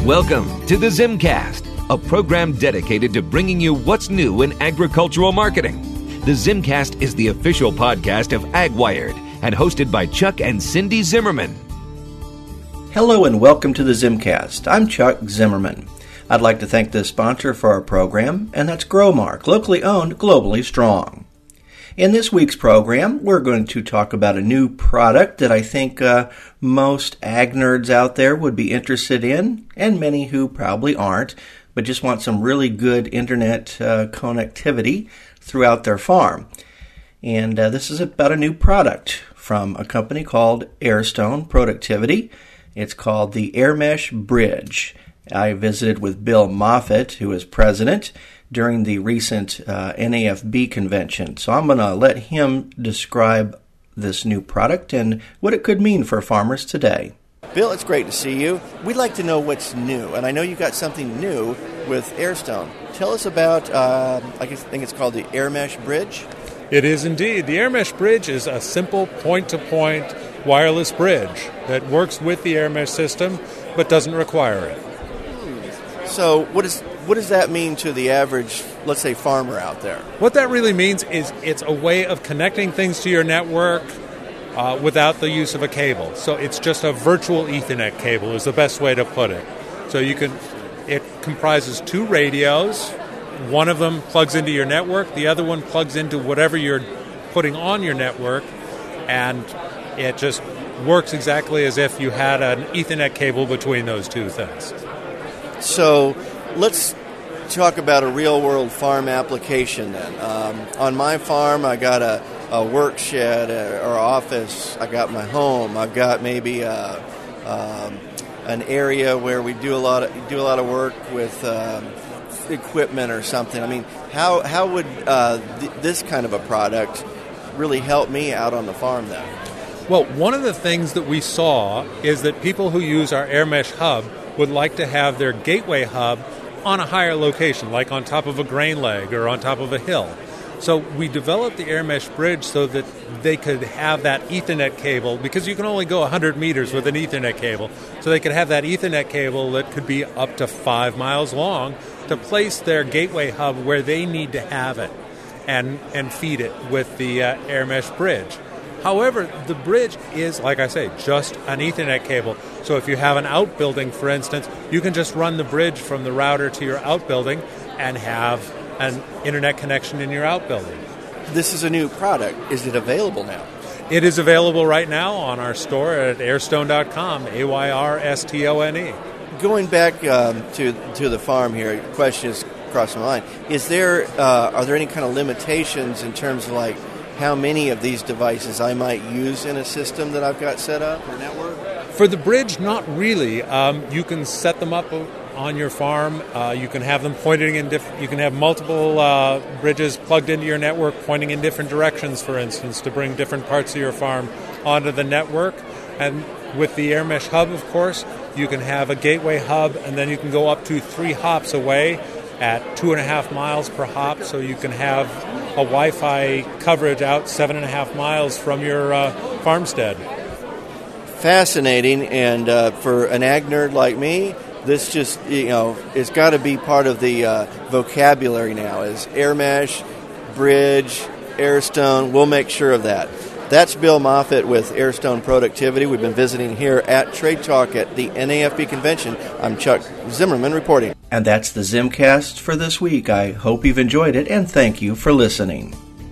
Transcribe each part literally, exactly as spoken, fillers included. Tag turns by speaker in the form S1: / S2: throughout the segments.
S1: Welcome to the Zimcast, a program dedicated to bringing you what's new in agricultural marketing. The Zimcast is the official podcast of AgWired and hosted by Chuck and Cindy Zimmerman.
S2: Hello and welcome to the Zimcast. I'm Chuck Zimmerman. I'd like to thank the sponsor for our program, and that's Growmark, locally owned, globally strong. In this week's program, we're going to talk about a new product that I think uh, most ag nerds out there would be interested in, and many who probably aren't, but just want some really good internet uh, connectivity throughout their farm. And uh, this is about a new product from a company called Airstone Productivity. It's called the AirMesh Bridge. I visited with Bill Moffitt, who is president, during the recent uh, N A F B convention. So I'm going to let him describe this new product and what it could mean for farmers today.
S3: Bill, it's great to see you. We'd like to know what's new, and I know you got something new with Airstone. Tell us about, uh, I think it's called the AirMesh Bridge.
S4: It is indeed. The AirMesh Bridge is a simple point-to-point wireless bridge that works with the AirMesh system but doesn't require it.
S3: So what is what does that mean to the average, let's say, farmer out there?
S4: What that really means is it's a way of connecting things to your network uh, without the use of a cable. So it's just a virtual Ethernet cable is the best way to put it. So you can, it comprises two radios. One of them plugs into your network. The other one plugs into whatever you're putting on your network. And it just works exactly as if you had an Ethernet cable between those two things.
S3: So let's talk about a real-world farm application then. Um, on my farm, I got a, a work shed or office. I got my home. I've got maybe a, um, an area where we do a lot of do a lot of work with um, equipment or something. I mean, how how would uh, th- this kind of a product really help me out on the farm then?
S4: Well, one of the things that we saw is that people who use our AirMesh hub would like to have their gateway hub on a higher location, like on top of a grain leg or on top of a hill. So we developed the AirMesh Bridge so that they could have that Ethernet cable, because you can only go one hundred meters with an Ethernet cable. So they could have that Ethernet cable that could be up to five miles long to place their gateway hub where they need to have it and, and feed it with the uh, AirMesh Bridge. However, the bridge is, like I say, just an Ethernet cable. So if you have an outbuilding, for instance, you can just run the bridge from the router to your outbuilding and have an internet connection in your outbuilding.
S3: This is a new product. Is it available now?
S4: It is available right now on our store at airstone dot com, A Y R S T O N E.
S3: Going back um, to to the farm here, question is crossing my mind. Is there uh, are there any kind of limitations in terms of like how many of these devices I might use in a system that I've got set up or network?
S4: For the bridge, not really. Um, you can set them up on your farm. Uh, you can have them pointing in different. You can have multiple uh, bridges plugged into your network, pointing in different directions, for instance, to bring different parts of your farm onto the network. And with the AirMesh hub, of course, you can have a gateway hub, and then you can go up to three hops away at two and a half miles per hop, so you can have a Wi-Fi coverage out seven and a half miles from your uh, farmstead.
S3: Fascinating, and uh, for an ag nerd like me, this just, you know, it's got to be part of the uh, vocabulary now, is AirMesh, Bridge, Airstone. We'll make sure of that. That's Bill Moffitt with Airstone Productivity. We've been visiting here at Trade Talk at the N A F B convention. I'm Chuck Zimmerman reporting.
S2: And that's the Zimcast for this week. I hope you've enjoyed it, and thank you for listening.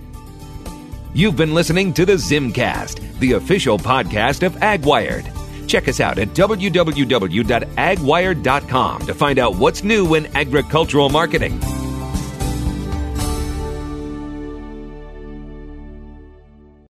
S1: You've been listening to the Zimcast, the official podcast of AgWired. Check us out at w w w dot ag wired dot com to find out what's new in agricultural marketing.